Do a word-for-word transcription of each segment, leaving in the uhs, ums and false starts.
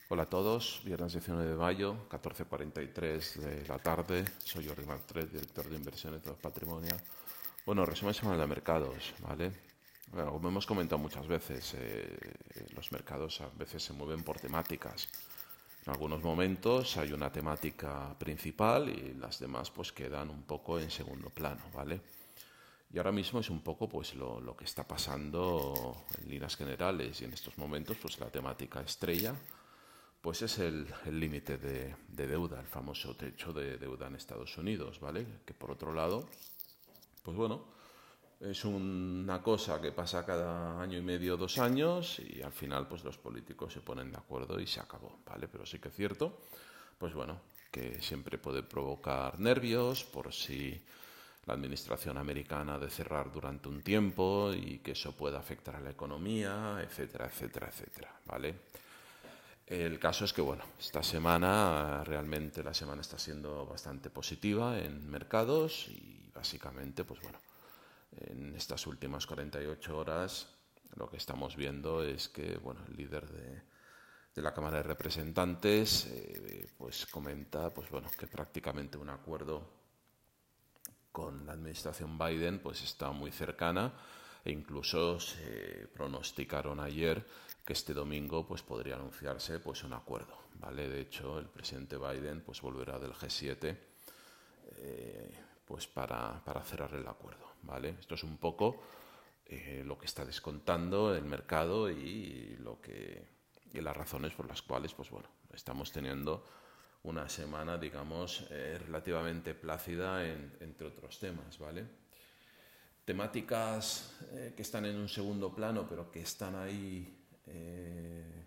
Hola a todos, viernes diecinueve de mayo, catorce cuarenta y tres de la tarde. Soy Jordi Martret, director de inversiones de Patrimonio. Bueno, resumen semanal de mercados, ¿vale? Bueno, como hemos comentado muchas veces, eh, los mercados a veces se mueven por temáticas. En algunos momentos hay una temática principal y las demás pues quedan un poco en segundo plano, ¿vale? Y ahora mismo es un poco pues lo, lo que está pasando en líneas generales y en estos momentos pues la temática estrella pues es el el límite de, de deuda, el famoso techo de deuda en Estados Unidos, ¿vale? Que por otro lado, pues bueno, es una cosa que pasa cada año y medio, dos años, y al final pues los políticos se ponen de acuerdo y se acabó, ¿vale? Pero sí que es cierto, pues bueno, que siempre puede provocar nervios por si la administración americana ha de cerrar durante un tiempo y que eso pueda afectar a la economía, etcétera, etcétera, etcétera, ¿vale? El caso es que, bueno, esta semana realmente la semana está siendo bastante positiva en mercados y básicamente, pues bueno, en estas últimas cuarenta y ocho horas lo que estamos viendo es que, bueno, el líder de, de la Cámara de Representantes eh, pues comenta, pues bueno, que prácticamente un acuerdo con la administración Biden pues está muy cercana e incluso se pronosticaron ayer que este domingo pues podría anunciarse pues un acuerdo, ¿vale? De hecho, el presidente Biden pues volverá del G siete eh, pues para, para cerrar el acuerdo, ¿vale? Esto es un poco eh, lo que está descontando el mercado y lo que y las razones por las cuales pues bueno, estamos teniendo una semana, digamos, eh, relativamente plácida en, entre otros temas, ¿vale? Temáticas eh, que están en un segundo plano, pero que están ahí eh,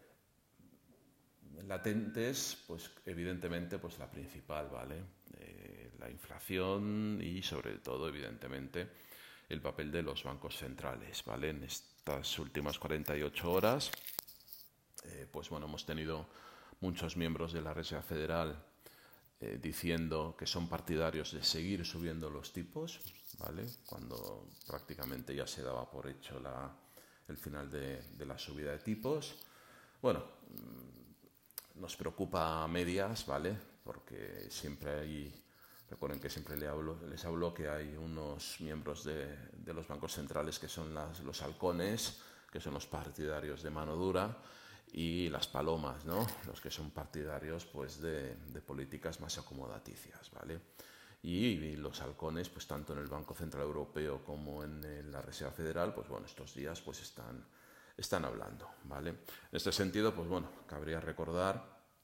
latentes, pues evidentemente, pues la principal, ¿vale? Eh, la inflación y sobre todo, evidentemente, el papel de los bancos centrales, ¿vale? En estas últimas cuarenta y ocho horas, eh, pues bueno, hemos tenido muchos miembros de la Reserva Federal eh, diciendo que son partidarios de seguir subiendo los tipos, ¿vale? Cuando prácticamente ya se daba por hecho la, el final de, de la subida de tipos. Bueno, nos preocupa a medias, ¿vale? Porque siempre hay, recuerden que siempre les hablo, les hablo que hay unos miembros de, de los bancos centrales que son las, los halcones, que son los partidarios de mano dura, y las palomas, ¿no? Los que son partidarios pues de, de políticas más acomodaticias, ¿vale? Y, y los halcones, pues tanto en el Banco Central Europeo como en, en la Reserva Federal, pues bueno, estos días pues están, están hablando, ¿vale? En este sentido, pues bueno, cabría recordar,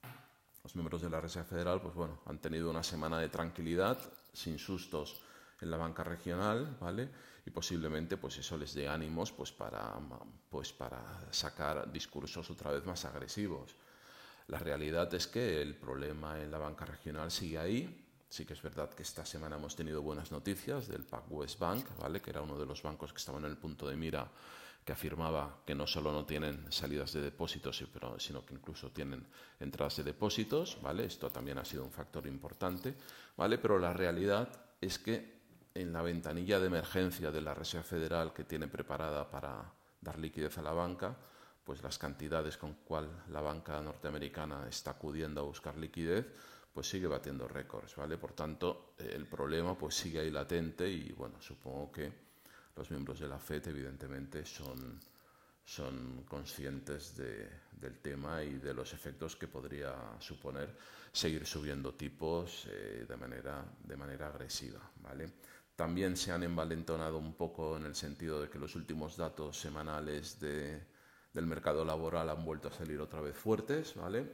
los miembros de la Reserva Federal, pues bueno, han tenido una semana de tranquilidad, sin sustos en la banca regional, ¿vale? Y posiblemente pues eso les dé ánimos pues para, pues para sacar discursos otra vez más agresivos. La realidad es que el problema en la banca regional sigue ahí. Sí que es verdad que esta semana hemos tenido buenas noticias del PacWest Bank, ¿vale? Que era uno de los bancos que estaban en el punto de mira, que afirmaba que no solo no tienen salidas de depósitos, sino que incluso tienen entradas de depósitos, ¿vale? Esto también ha sido un factor importante, ¿vale? Pero la realidad es que en la ventanilla de emergencia de la Reserva Federal que tiene preparada para dar liquidez a la banca, pues las cantidades con cual la banca norteamericana está acudiendo a buscar liquidez, pues sigue batiendo récords, ¿vale? Por tanto, eh, el problema pues sigue ahí latente y bueno, supongo que los miembros de la FED evidentemente son, son conscientes de, del tema y de los efectos que podría suponer seguir subiendo tipos eh, de, manera, de manera agresiva, ¿vale? También se han envalentonado un poco en el sentido de que los últimos datos semanales de, del mercado laboral han vuelto a salir otra vez fuertes, ¿vale?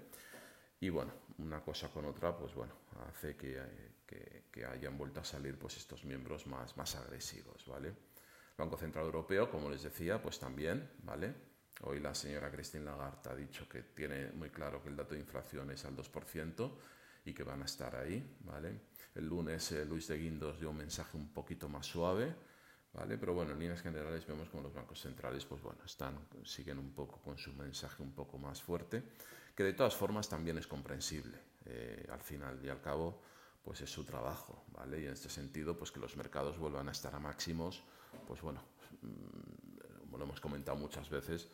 Y bueno, una cosa con otra, pues bueno, hace que, que, que hayan vuelto a salir pues estos miembros más, más agresivos, ¿vale? El Banco Central Europeo, como les decía, pues también, ¿vale? Hoy la señora Christine Lagarde ha dicho que tiene muy claro que el dato de inflación es al dos por ciento y que van a estar ahí, ¿vale? El lunes eh, Luis de Guindos dio un mensaje un poquito más suave, ¿vale? Pero bueno, en líneas generales vemos como los bancos centrales, pues bueno, están, siguen un poco con su mensaje un poco más fuerte, que de todas formas también es comprensible. Eh, al final y al cabo, pues es su trabajo, ¿vale? Y en este sentido, pues que los mercados vuelvan a estar a máximos, pues bueno, como lo hemos comentado muchas veces,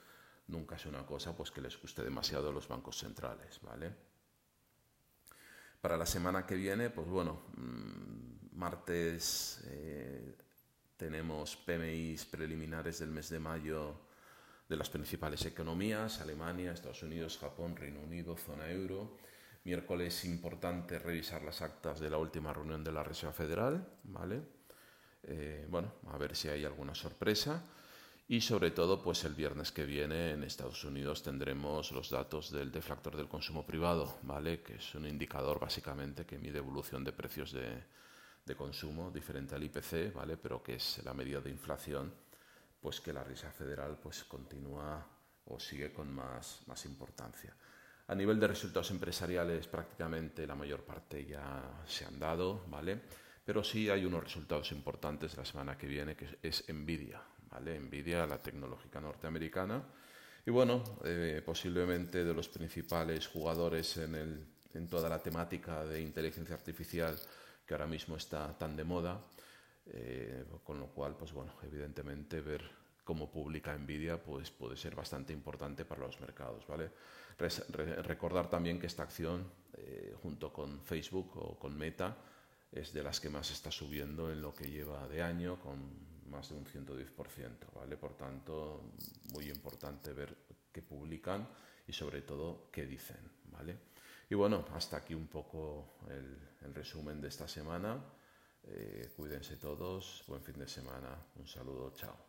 nunca es una cosa pues que les guste demasiado a los bancos centrales, ¿vale? Para la semana que viene, pues bueno, martes eh, tenemos P M Is preliminares del mes de mayo de las principales economías: Alemania, Estados Unidos, Japón, Reino Unido, zona euro. Miércoles importante revisar las actas de la última reunión de la Reserva Federal, ¿vale? Eh, bueno, a ver si hay alguna sorpresa. Y sobre todo, pues el viernes que viene en Estados Unidos tendremos los datos del deflactor del consumo privado, ¿vale? Que es un indicador básicamente que mide evolución de precios de, de consumo diferente al I P C, ¿vale? Pero que es la medida de inflación, pues que la Reserva Federal pues continúa o sigue con más, más importancia. A nivel de resultados empresariales, prácticamente la mayor parte ya se han dado, ¿vale? Pero sí hay unos resultados importantes la semana que viene, que es Nvidia, ¿vale? Nvidia, la tecnológica norteamericana. Y bueno, eh, posiblemente de los principales jugadores en, el, en toda la temática de inteligencia artificial que ahora mismo está tan de moda. Eh, con lo cual, pues bueno, evidentemente ver cómo publica Nvidia pues puede ser bastante importante para los mercados, ¿vale? Res, re, recordar también que esta acción, eh, junto con Facebook o con Meta, es de las que más está subiendo en lo que lleva de año, con más de un ciento diez por ciento, ¿vale? Por tanto, muy importante ver qué publican y sobre todo qué dicen, ¿vale? Y bueno, hasta aquí un poco el, el resumen de esta semana. Eh, cuídense todos, buen fin de semana, un saludo, chao.